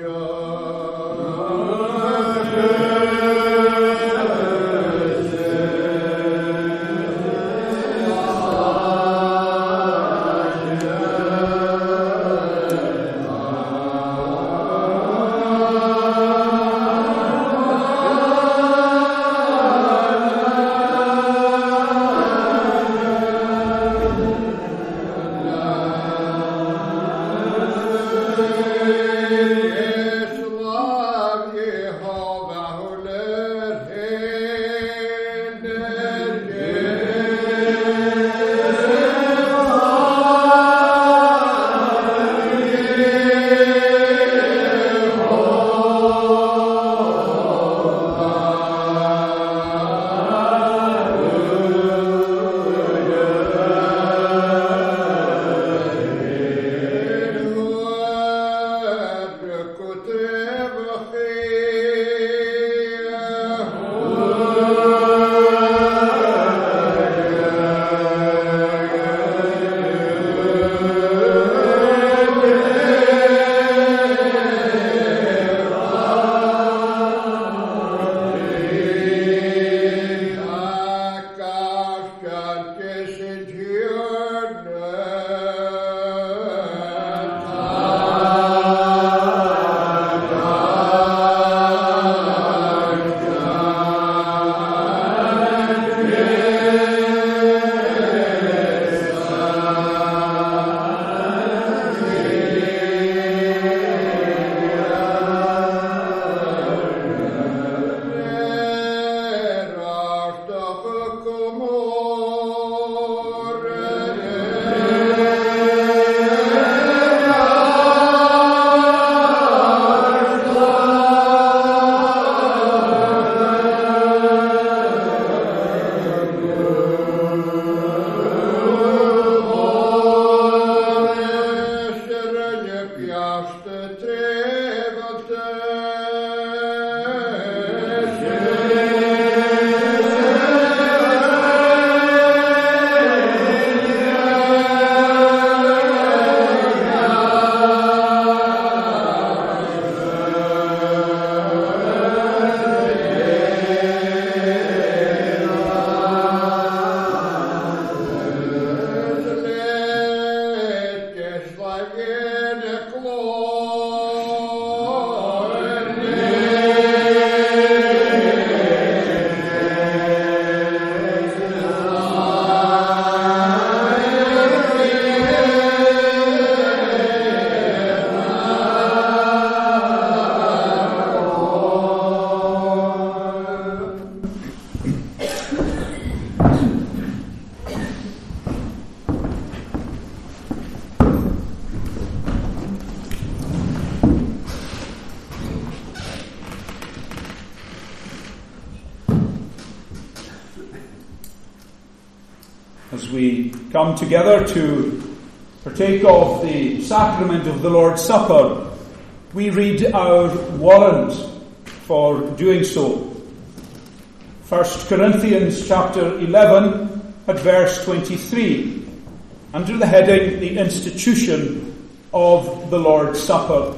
we come together to partake of the sacrament of the Lord's Supper, we read our warrant for doing so. 1 Corinthians chapter 11 at verse 23, under the heading, the institution of the Lord's Supper.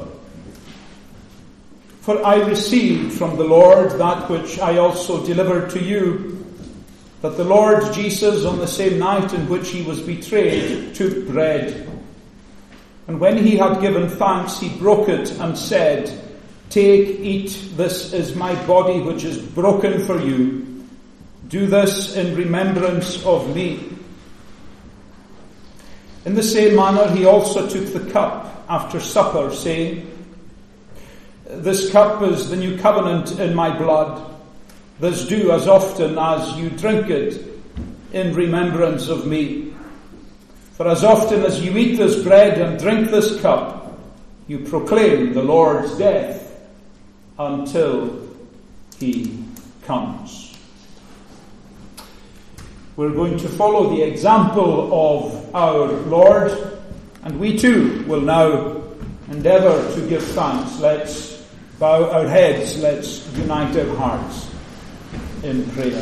For I received from the Lord that which I also delivered to you, that the Lord Jesus, on the same night in which he was betrayed, took bread. And when he had given thanks, he broke it and said, "Take, eat, this is my body which is broken for you. Do this in remembrance of me." In the same manner he also took the cup after supper, saying, "This cup is the new covenant in my blood. This do as often as you drink it in remembrance of me. For as often as you eat this bread and drink this cup, you proclaim the Lord's death until he comes." We're going to follow the example of our Lord, and we too will now endeavour to give thanks. Let's bow our heads, let's unite our hearts in prayer.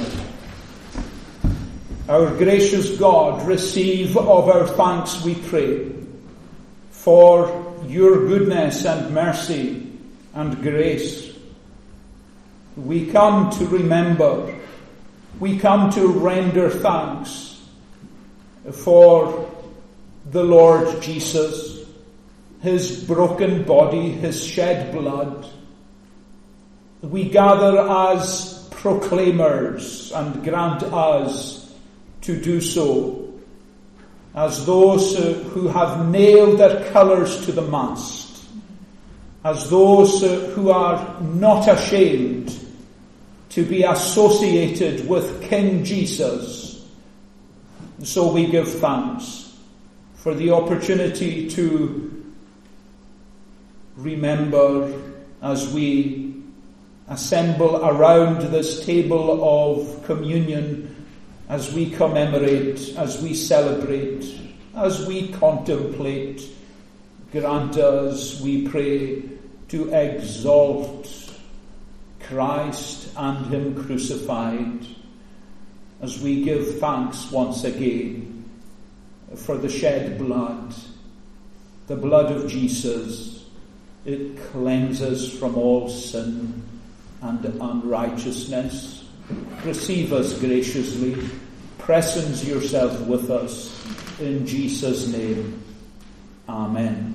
Our gracious God, receive of our thanks, we pray, for your goodness and mercy and grace. We come to remember, we come to render thanks for the Lord Jesus, his broken body, his shed blood. We gather as proclaimers, and grant us to do so, as those who have nailed their colours to the mast, as those who are not ashamed to be associated with King Jesus. So we give thanks for the opportunity to remember as we assemble around this table of communion, as we commemorate, as we celebrate, as we contemplate. Grant us, we pray, to exalt Christ and him crucified, as we give thanks once again for the shed blood, the blood of Jesus. It cleanses from all sin and unrighteousness. Receive us graciously. Presence yourself with us. In Jesus' name. Amen.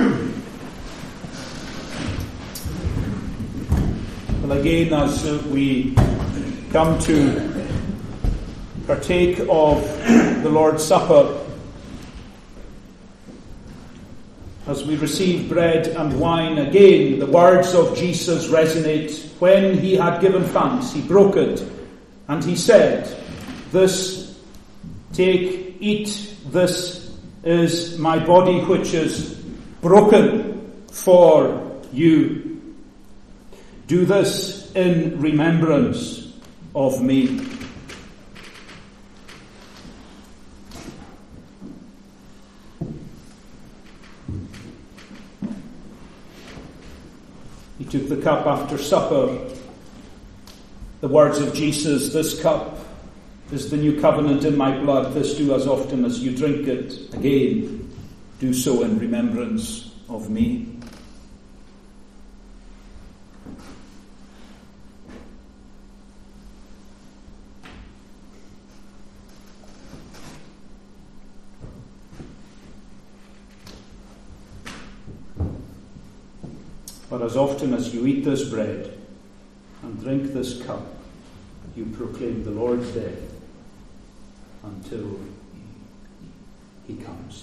Well, again, as we come to partake of the Lord's Supper, as we receive bread and wine, again, the words of Jesus resonate. When he had given thanks, he broke it, and he said, "This, take, eat, this is my body which is broken for you. Do this in remembrance of me." He took the cup after supper. The words of Jesus, "This cup is the new covenant in my blood. This do as often as you drink it. Again, do so in remembrance of me." "For as often as you eat this bread and drink this cup, you proclaim the Lord's death until he comes."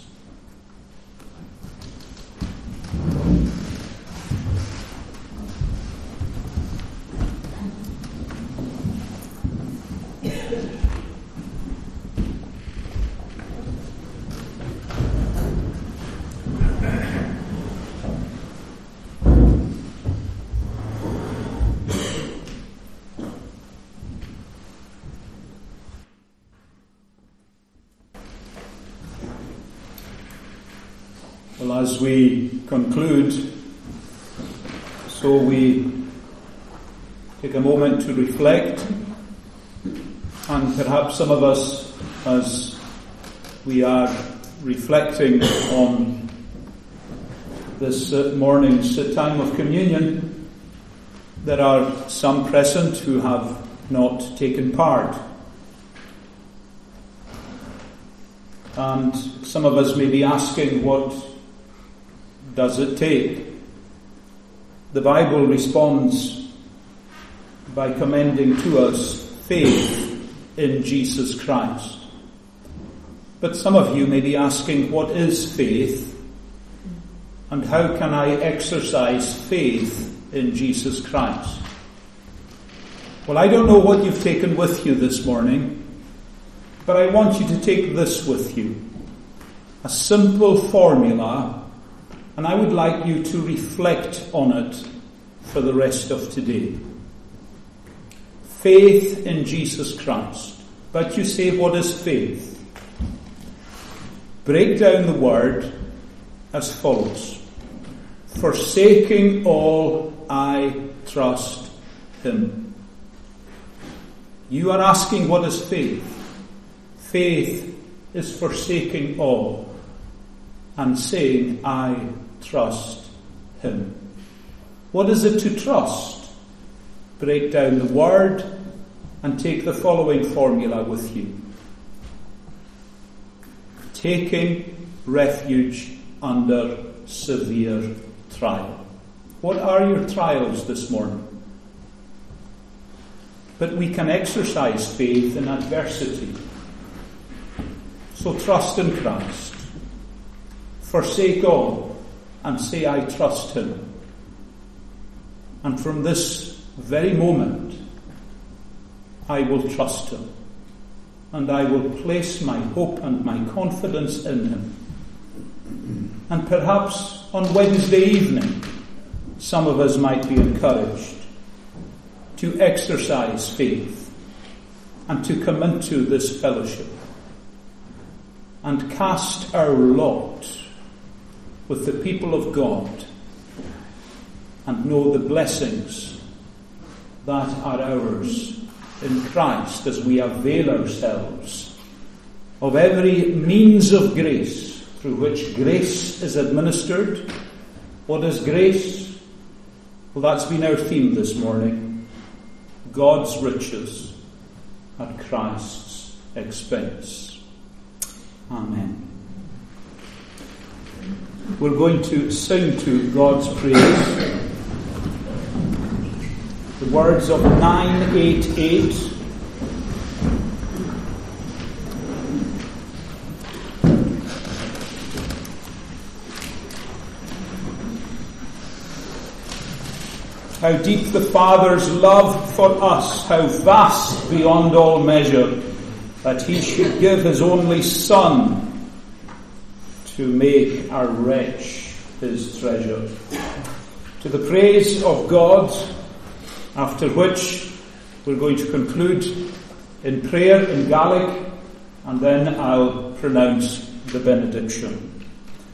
as we conclude, so we take a moment to reflect, and perhaps some of us, as we are reflecting on this morning's time of communion, there are some present who have not taken part. And some of us may be asking, what does it take? The Bible responds by commending to us faith in Jesus Christ. But some of you may be asking, what is faith? And how can I exercise faith in Jesus Christ? Well, I don't know what you've taken with you this morning, but I want you to take this with you. A simple formula, and I would like you to reflect on it for the rest of today. Faith in Jesus Christ. But you say, what is faith? Break down the word as follows. Forsaking all, I trust him. You are asking, what is faith? Faith is forsaking all and saying, I trust him. What is it to trust? Break down the word and take the following formula with you. Taking refuge under severe trial. What are your trials this morning? But we can exercise faith in adversity. So trust in Christ. Forsake all and say, I trust him. And from this very moment, I will trust him. And I will place my hope and my confidence in him. And perhaps on Wednesday evening, some of us might be encouraged to exercise faith and to come into this fellowship and cast our lot with the people of God and know the blessings that are ours in Christ as we avail ourselves of every means of grace through which grace is administered. What is grace? Well, that's been our theme this morning. God's riches at Christ's expense. Amen. We're going to sing to God's praise the words of 988. How deep the Father's love for us, how vast beyond all measure, that he should give his only Son to make our wretch his treasure. To the praise of God, after which we're going to conclude in prayer in Gaelic, and then I'll pronounce the benediction.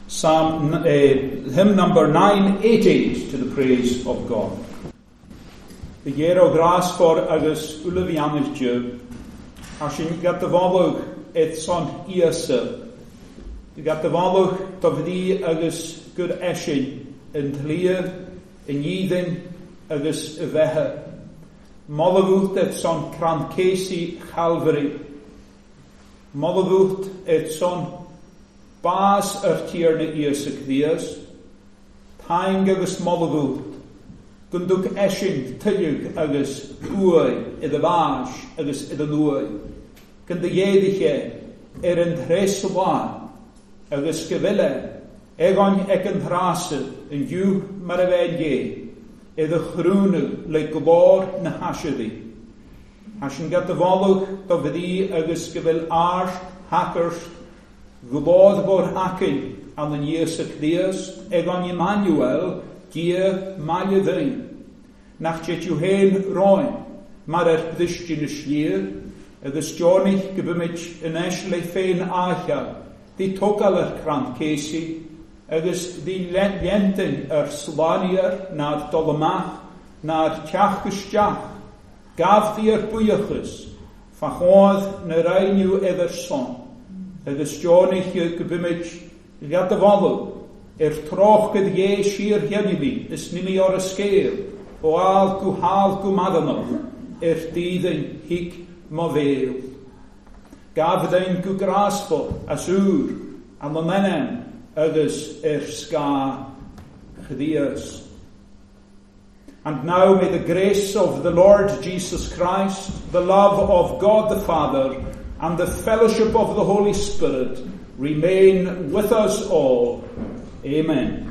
Hymn number 988, to the praise of God. The Gero Gras for agus Ulavianis Jew. Ashin gat the Volug et son Iasa. You got the Volug Tovdi agus good Eshin in Tlia, in Yidin agus Veha. Mollagut et son Crankesi Calvary. Mollagut et son Bas Tierne Iasik Dias. Tang agus Mollagut. Gunduk Eshin Tilyug agus Uai Idavash agus Idaluai. Gund the Yediche in Treswa agus Gavilla Egon Ekan Thrase in You Maravedye Ida Chrune like Gabor Nahashadi. Hashin got the Volug Tovidi agus Gavil Arsh Hackers Gabor Bor Hakin and the Yesik Dias Egon Emmanuel Gia Malyadri. Nach jet you heen roin, maar pdishtjin schlier, agus Johnny gebimich in Ashley fein acha, die tokaler krant Casey, agus di lienting slanier na'r dolomach, na'r tiach gysdiach, gaf di'r bwyachus, fachodd na reiniw edder son, agus John eich gybymig liad y foddw, troch gyda ie sir hienibi, ys nimi o'r ysgeir, o al gwmadanol, dyddyn hig mo feil. Gaf ydyn gwgrasfo, asŵr, am y menem, agus sga chdias. And now may the grace of the Lord Jesus Christ, the love of God the Father, and the fellowship of the Holy Spirit remain with us all. Amen.